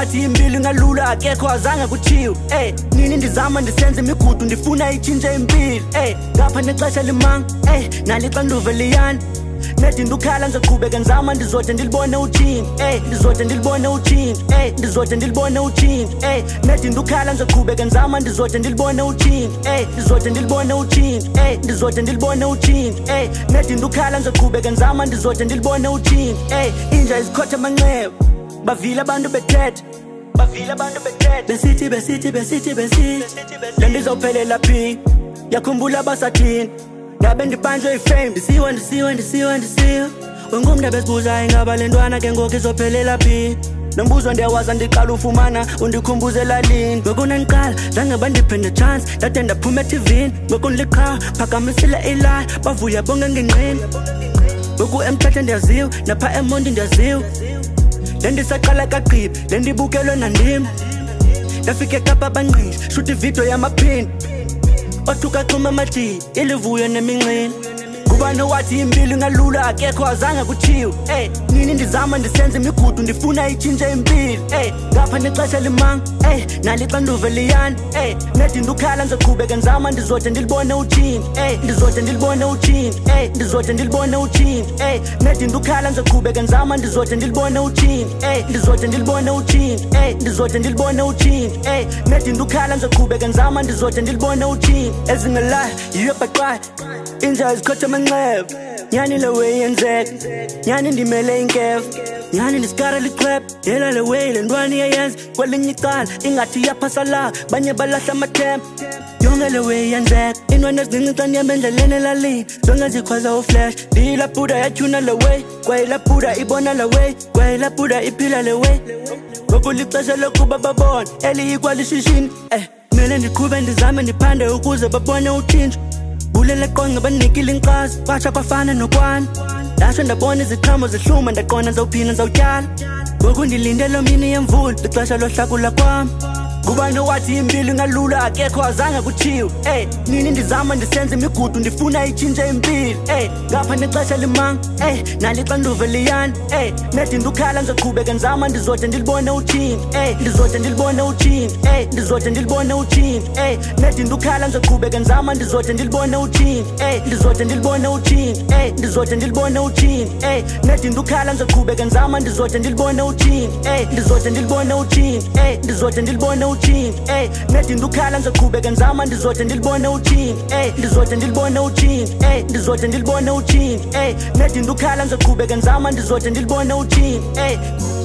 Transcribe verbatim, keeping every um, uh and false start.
wathi impilo ngalula akekho azange kuthiwe ey nini ndizama ndisenze imigudu ndifuna itshintshe impilo ey ngapha nexesha limanga ey nalixanduva liyani nedi ndukhala ngizoqhubeka ngizama ndizode ndilibone utshintsho ey ndizode ndilibone utshintsho ey ndizode ndilibone utshintsho ey nedi ndukhala ngizoqhubeka ngizama ndizode ndilibone utshintsho ey ndizode ndilibone utshintsho ey ndizode ndilibone utshintsho ey nedi ndukhala ngizoqhubeka ngizama ndizode ndilibone utshintsho ey inja izikhotha amanxeba bavile abantu bethetha bavile abantu bethetha besithi besithi besithi besithi le ndizophelela phi yakhumbula basathini ngabe ndibanjwe ifame ndisiwe ndisiwe ndisiwe ndisiwe wengumntu besibuza ingaba le ntwana ke ngoku izophelela phi nombuzo ndiyawaza ndiqala ufumana undikhumbuzela lini ngokunandiqala zange bandiphe nechance ndade ndaphuma etivini ngokundiliqhawa phakamisile ilayi bavuya bonke ngenqini ngoku emthathe ndiyaziwe napha emondi ndiyaziwe le ndisaqala kagqibi le ndibukelwe nandim ndafika ekapa banqisha shuthi ividiyo yamaphini othuka xuma amajini ilivuyo neminxini ngubani owathi impilo ngalula akekho azange kuthiwe ey nini ndizama ndisenze imigudu ndifuna itshintshe impilo ey ngapha nexesha limanga ey nalixanduva liyani ey nedi ndukhala ngizoqhubeka ngizama ndizode ndilibone utshintsho ey ndizode ndilibone utshintsho ey ndizode ndilibone utshintsho ey nedi ndukhala ngizoqhubeka ngizama ndizode ndilibone utshintsho ey ndizode ndilibone utshintsho ey ndizode ndilibone utshintsho ey nedi ndukhala ngizoqhubeka ngizama ndizode ndilibone utshintsho ezingelayo yiyo baqwayo inja izikhotha amanxeba nyani le way yenzeka nyani ndimele inkefu nyani ndisikara lichweba yela le way le ntwana iyayenza kwelinye icala ingathi iyaphasa la banye balahla amathemba yonke le way yenzeka intwana ezincinci xa ndihamba endleleni elalini zonke zikhwaza uflash ndiyilaphuda yatyhuna le way kwayilaphuda ibona le way kwayilaphuda iphila le way ngoku lixesha lokuba babone eliyikwalishishini eh mele ndiqhube ndizame ndiphande ukuze babone utshintsho bulela qonga banikile inkxaso batsha kwafana nokwana ndasho ndabona iziqhamo zihluma ndaqona ndizawuphina ndizawutyala ngoku ndilinde lo mini yemvula lixesha lohlakula kwam ngubani owathi impilo ngalula akekho azange kuthiwe ey nini ndizama ndisenze imigudu ndifuna itshintshe impilo ey ngapha nexesha limanga ey nalixanduva liyani ey nedi ndukhala ngizoqhubeka ngizama ndizode ndilibone utshintsho ey ndizode ndilibone utshintsho ey ndizode ndilibone utshintsho ey nedi ndukhala ngizoqhubeka ngizama ndizode ndilibone utshintsho ey ndizode ndilibone utshintsho ey ndizode ndilibone utshintsho ey nedi ndukhala ngizoqhubeka ngizama ndizode ndilibone utshintsho ey ndizode ndilibone utshintsho ey ndizode ndilibone utshintsho ey nedi ndukhala ngizoqhubeka ngizama ndizode ndilibone utshintsho ey ndizode ndilibone utshintsho ey ndizode ndilibone utshintsho ey nedi ndukhala ngizoqhubeka ngizama ndizode ndilibone utshintsho ey